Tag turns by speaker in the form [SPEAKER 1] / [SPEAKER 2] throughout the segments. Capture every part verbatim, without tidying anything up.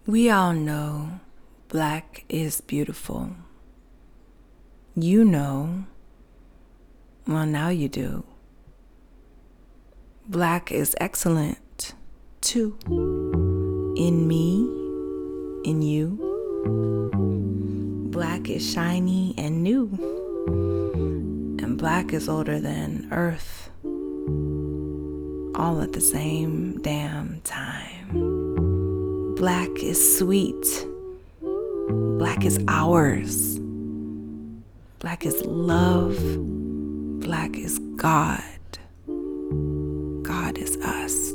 [SPEAKER 1] We all know black is beautiful. You know, well, now you do. Black is excellent, too. In me, in you. Black is shiny and new. And black is older than earth. All at the same damn time. Black is sweet. Black is ours. Black is love. Black is God. God is us.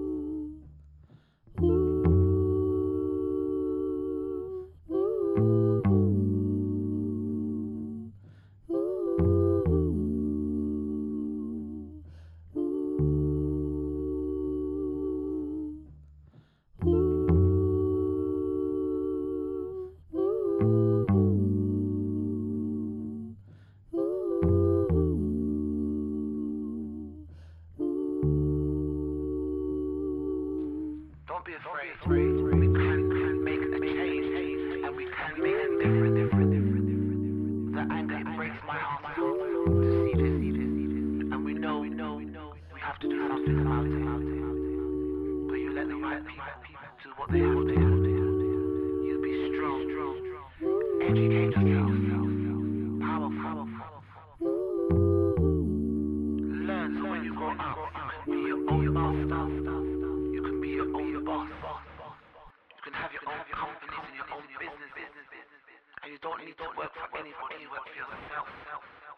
[SPEAKER 2] Don't be afraid. We can make a change, and we can make a difference. The anger, it breaks my heart to see this, and we know, we know, we have to do something about it. But you let the right people do what they have to do. You be strong, educate yourself, powerful. Learn so when you grow up, you can be your own master. You can be your own boss. You can have your own companies and your own businesses. And you don't need to work for anybody, you work for yourself.